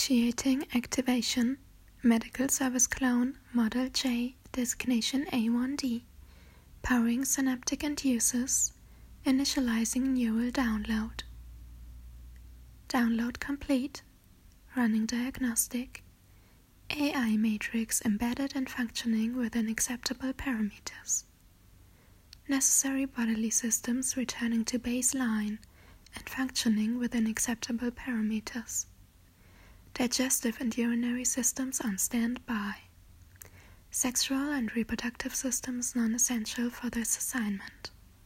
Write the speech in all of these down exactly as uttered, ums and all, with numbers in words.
Initiating activation. Medical service clone Model J, designation A one D. Powering synaptic inducers. Initializing neural download. Download complete. Running diagnostic. A I matrix embedded and functioning within acceptable parameters. Necessary bodily systems returning to baseline and functioning within acceptable parameters. Digestive and urinary systems on standby. Sexual and reproductive systems non-essential for this assignment.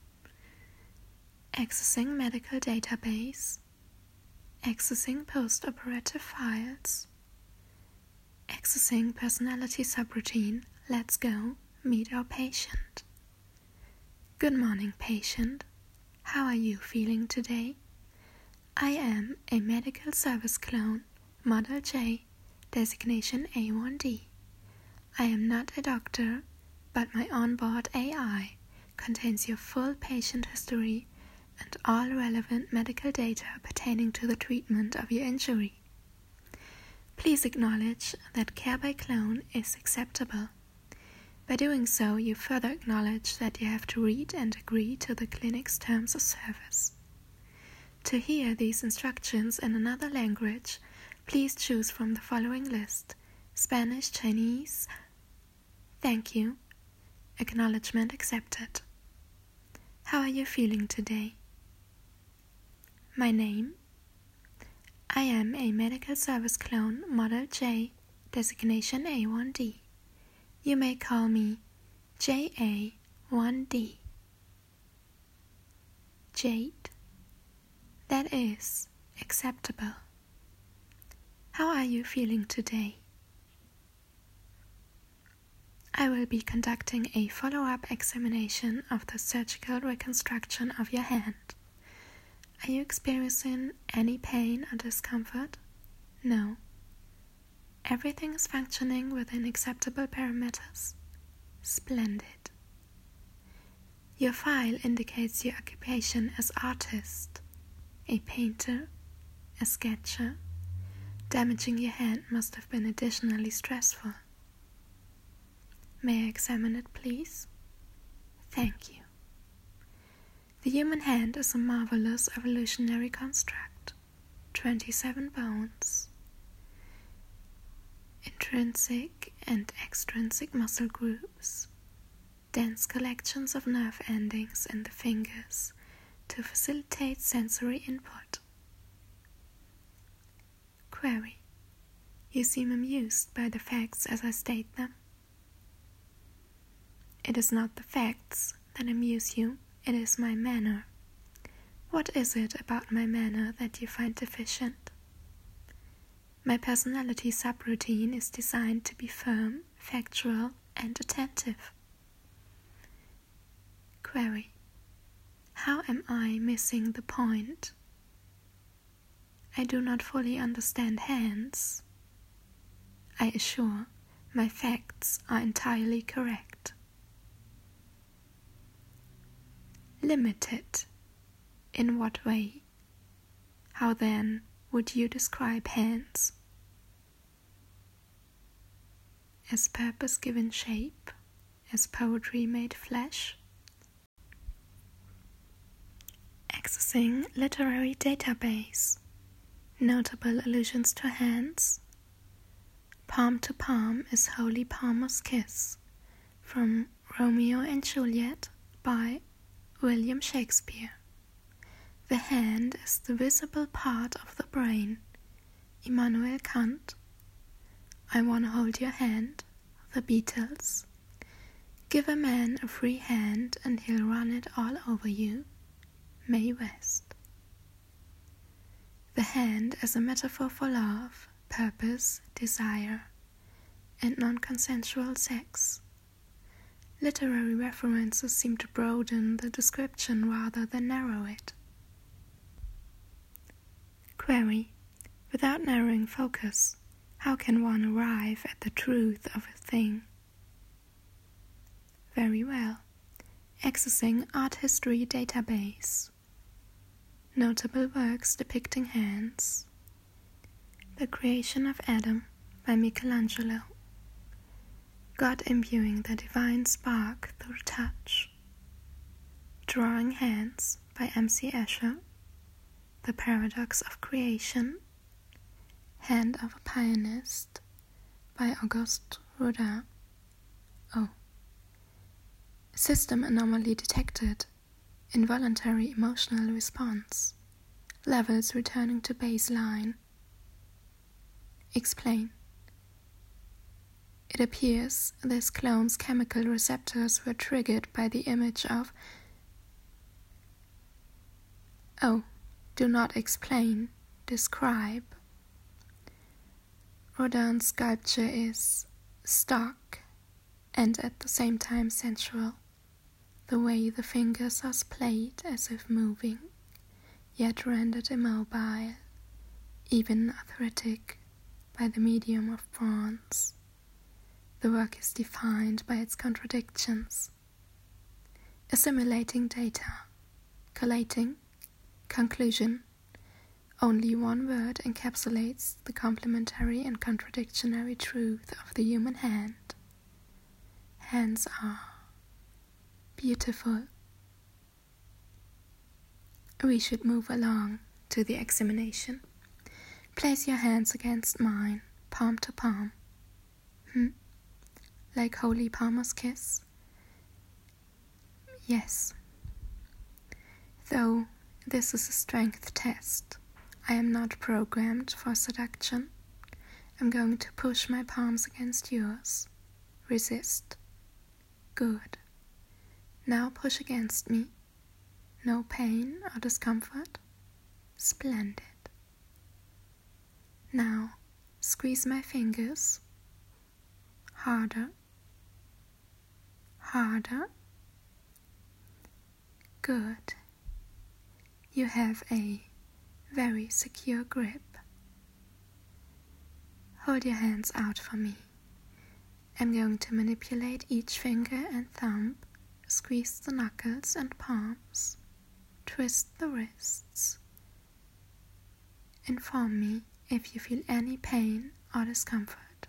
Accessing medical database. Accessing post-operative files. Accessing personality subroutine. Let's go meet our patient. Good morning, patient. How are you feeling today? I am a medical service clone, Model J, designation A one D. I am not a doctor, but my onboard A I contains your full patient history and all relevant medical data pertaining to the treatment of your injury. Please acknowledge that care by clone is acceptable. By doing so, you further acknowledge that you have to read and agree to the clinic's terms of service. To hear these instructions in another language, please choose from the following list: Spanish, Chinese. Thank you. Acknowledgement accepted. How are you feeling today? My name? I am a medical service clone, Model J, designation A one D. You may call me J A one D. Jade? That is acceptable. How are you feeling today? I will be conducting a follow-up examination of the surgical reconstruction of your hand. Are you experiencing any pain or discomfort? No. Everything is functioning within acceptable parameters? Splendid. Your file indicates your occupation as artist, a painter, a sketcher. Damaging your hand must have been additionally stressful. May I examine it, please? Thank you. The human hand is a marvelous evolutionary construct. twenty-seven bones. Intrinsic and extrinsic muscle groups. Dense collections of nerve endings in the fingers to facilitate sensory input. Query. You seem amused by the facts as I state them. It is not the facts that amuse you, it is my manner. What is it about my manner that you find deficient? My personality subroutine is designed to be firm, factual, and attentive. Query. How am I missing the point? I do not fully understand hands. I assure, my facts are entirely correct. Limited. In what way? How then would you describe hands? As purpose-given shape, as poetry made flesh? Accessing literary database. Notable allusions to hands. Palm to palm is Holy Palmer's kiss, from Romeo and Juliet by William Shakespeare. The hand is the visible part of the brain, Immanuel Kant. I wanna hold your hand, the Beatles. Give a man a free hand and he'll run it all over you, Mae West. The hand as a metaphor for love, purpose, desire, and non-consensual sex. Literary references seem to broaden the description rather than narrow it. Query. Without narrowing focus, how can one arrive at the truth of a thing? Very well. Accessing art history database. Notable works depicting hands. The Creation of Adam by Michelangelo. God imbuing the divine spark through touch. Drawing Hands by M C Escher. The Paradox of Creation. Hand of a Pianist by Auguste Rodin. Oh. System anomaly detected. Involuntary emotional response. Levels returning to baseline. Explain. It appears this clone's chemical receptors were triggered by the image of... Oh, do not explain, describe. Rodin's sculpture is stark and at the same time sensual. The way the fingers are splayed as if moving, yet rendered immobile, even arthritic, by the medium of bronze. The work is defined by its contradictions. Assimilating data, collating, conclusion. Only one word encapsulates the complementary and contradictionary truth of the human hand. Hands are beautiful. We should move along to the examination. Place your hands against mine, palm to palm. Hmm? Like holy palmer's kiss? Yes. Though this is a strength test, I am not programmed for seduction. I'm going to push my palms against yours. Resist. Good. Now push against me. No pain or discomfort? Splendid. Now, squeeze my fingers. Harder. Harder. Good. You have a very secure grip. Hold your hands out for me. I'm going to manipulate each finger and thumb, squeeze the knuckles and palms, twist the wrists. Inform me if you feel any pain or discomfort.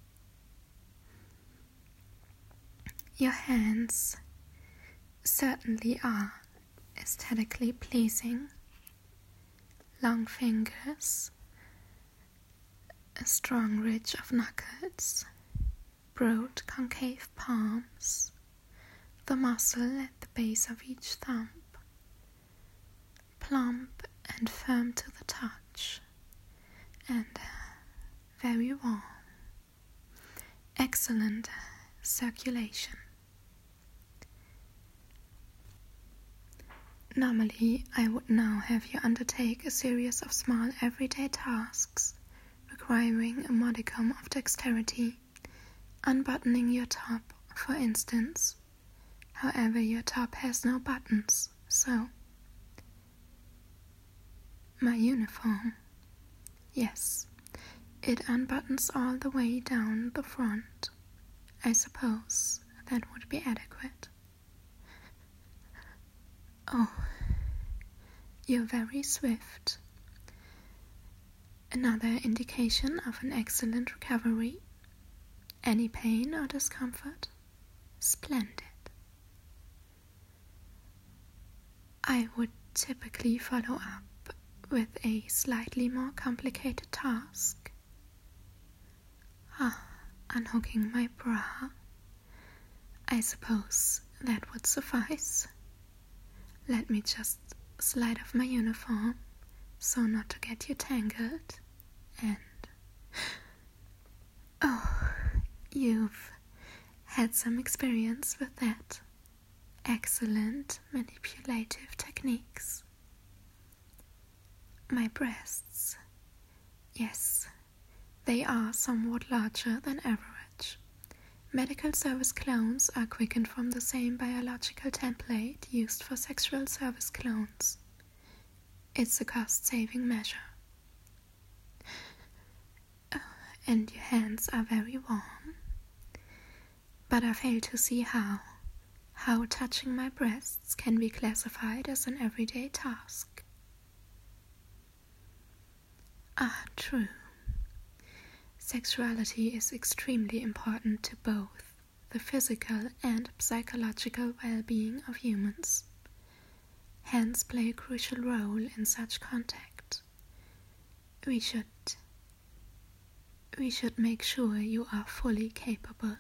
Your hands certainly are aesthetically pleasing. Long fingers, a strong ridge of knuckles, broad concave palms, the muscle at the base of each thumb, plump and firm to the touch, and very warm. Excellent circulation. Normally, I would now have you undertake a series of small everyday tasks requiring a modicum of dexterity, unbuttoning your top, for instance. However, your top has no buttons, so... My uniform. Yes, it unbuttons all the way down the front. I suppose that would be adequate. Oh, you're very swift. Another indication of an excellent recovery. Any pain or discomfort? Splendid. I would typically follow up with a slightly more complicated task. Ah, unhooking my bra. I suppose that would suffice. Let me just slide off my uniform so not to get you tangled, and... Oh, you've had some experience with that. Excellent manipulative techniques. My breasts. Yes, they are somewhat larger than average. Medical service clones are quickened from the same biological template used for sexual service clones. It's a cost-saving measure. Oh, and your hands are very warm. But I fail to see how. How touching my breasts can be classified as an everyday task. Ah, true. Sexuality is extremely important to both the physical and psychological well-being of humans. Hence play a crucial role in such contact. We should we should make sure you are fully capable.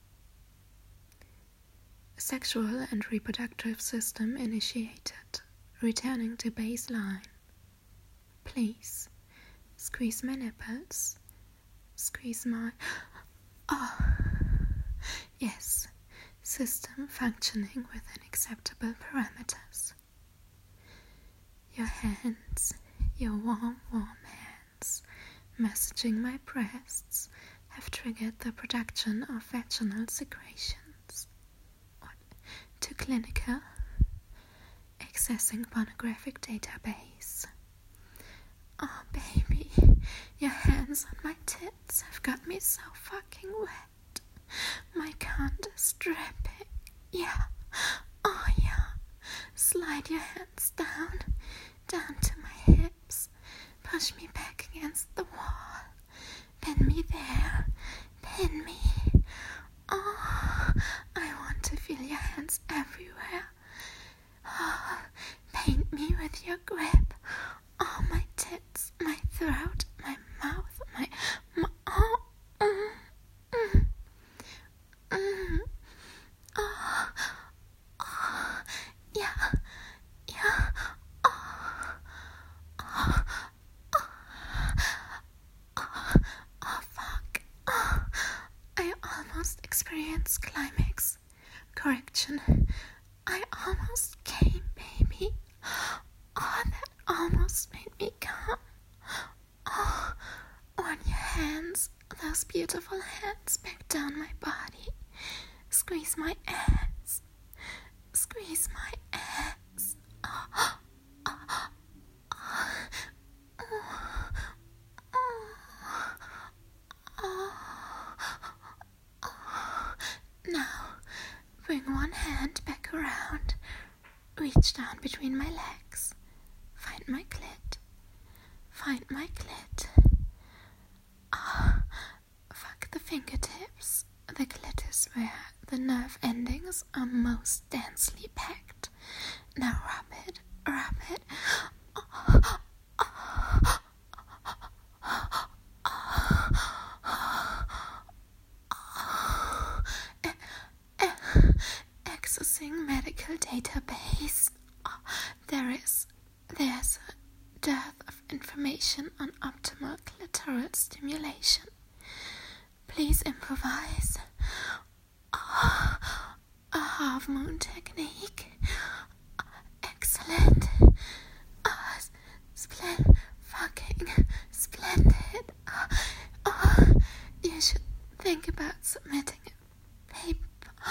Sexual and reproductive system initiated. Returning to baseline. Please, squeeze my nipples. Squeeze my... Oh, yes, system functioning within acceptable parameters. Your hands, your warm, warm hands, massaging my breasts, have triggered the production of vaginal secretions. What? Too clinical? Accessing pornographic database. Oh, baby, your hands on my tits have got me so fucking wet. My cunt is dripping. Yeah. Oh, yeah. Slide your hands down, down to my hips. Push me back against the wall. Pin me there. Pin me. Oh, I want to feel your hands everywhere. Oh, paint me with your grip. Oh, my tits, my throat, my mouth, my... my oh, mm, mm, mm, oh, oh, yeah, yeah, oh, oh, oh, oh, oh, fuck, oh, I almost experienced climax. Correction, I almost came, baby. Oh, that almost made me come. Oh, run your hands, those beautiful hands, back down my body. Squeeze my ass. Squeeze my ass. Oh, oh, oh, oh, oh, oh, oh. Now, bring one hand back around. Reach down between my legs. Find my clit. Find my clit. Ah, oh, fuck the fingertips. The clit is where the nerve endings are most densely packed. Now rub it, rub it. Oh, oh, oh, oh, oh. Accessing medical database. Oh, there is There's a dearth of information on optimal clitoral stimulation. Please improvise. Oh, a half moon technique. Excellent. Oh, splendid. Fucking splendid. Oh, oh, you should think about submitting a paper.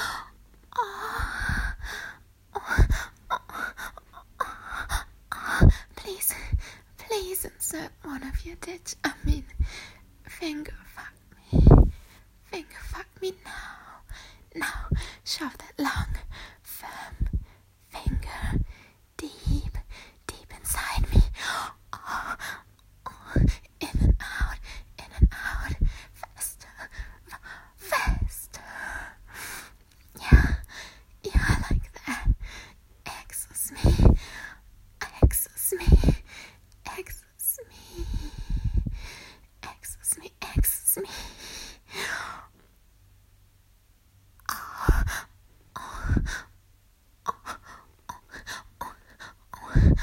Oh, oh, oh, oh. Please, please insert one of your ditch. I mean, finger fuck me. Finger fuck me now. Now, shove that long, firm finger deep, deep inside me. Oh, oh, in and out, in and out. Faster, faster. Yeah, yeah, I like that. Access me. Access me, access me, access me, access me. Oh, oh, oh, oh, oh,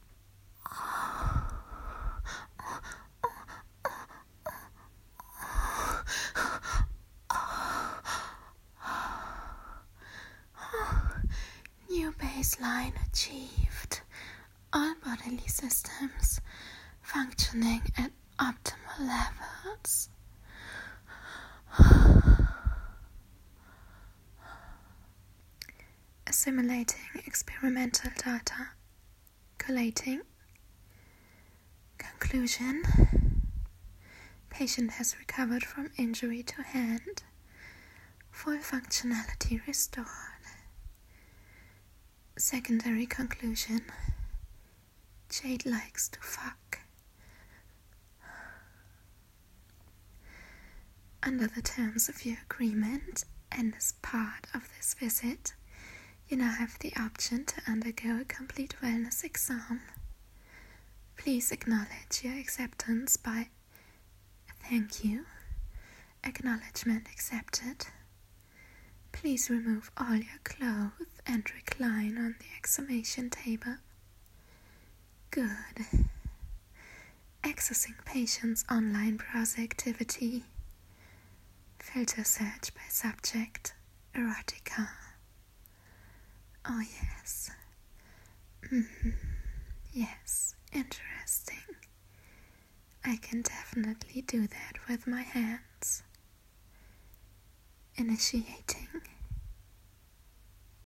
oh. New baseline achieved. All bodily systems functioning at optimal levels. Assimilating experimental data. Collating. Conclusion. Patient has recovered from injury to hand. Full functionality restored. Secondary conclusion. Jade likes to fuck. Under the terms of your agreement, and as part of this visit, you now have the option to undergo a complete wellness exam. Please acknowledge your acceptance by "Thank you." Acknowledgement accepted. Please remove all your clothes and recline on the examination table. Good. Accessing patient's online browser activity. Filter search by subject, erotica. Oh yes. Mm-hmm. Yes, interesting. I can definitely do that with my hands. Initiating.